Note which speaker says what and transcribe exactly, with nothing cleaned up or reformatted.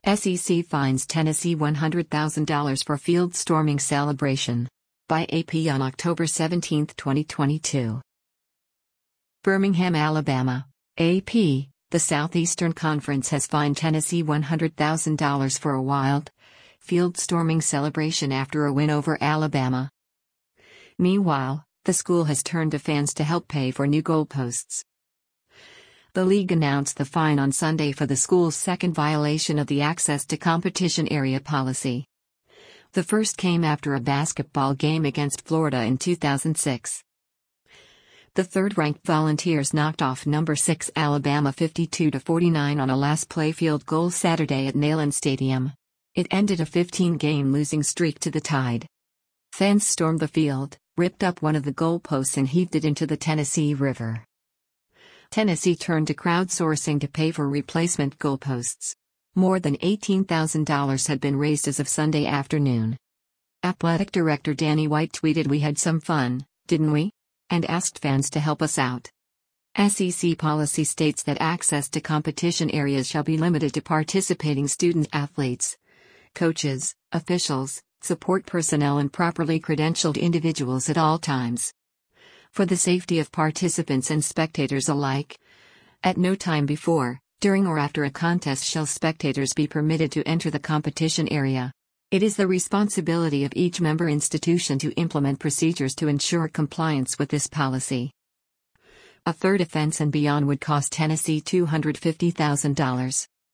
Speaker 1: S E C fines Tennessee one hundred thousand dollars for field storming celebration. By A P on October seventeenth, twenty twenty-two. Birmingham, Alabama. A P, the Southeastern Conference has fined Tennessee one hundred thousand dollars for a wild, field storming celebration after a win over Alabama. Meanwhile, the school has turned to fans to help pay for new goalposts. The league announced the fine on Sunday for the school's second violation of the Access to Competition Area policy. The first came after a basketball game against Florida in two thousand six. The third-ranked Volunteers knocked off number six Alabama fifty-two to forty-nine on a last-play field goal Saturday at Neyland Stadium. It ended a fifteen-game losing streak to the Tide. Fans stormed the field, ripped up one of the goalposts and heaved it into the Tennessee River. Tennessee turned to crowdsourcing to pay for replacement goalposts. More than eighteen thousand dollars had been raised as of Sunday afternoon. Athletic Director Danny White tweeted, "We had some fun, didn't we?" and asked fans to help us out. S E C policy states that access to competition areas shall be limited to participating student-athletes, coaches, officials, support personnel and properly credentialed individuals at all times. For the safety of participants and spectators alike, at no time before, during or after a contest shall spectators be permitted to enter the competition area. It is the responsibility of each member institution to implement procedures to ensure compliance with this policy. A third offense and beyond would cost Tennessee two hundred fifty thousand dollars.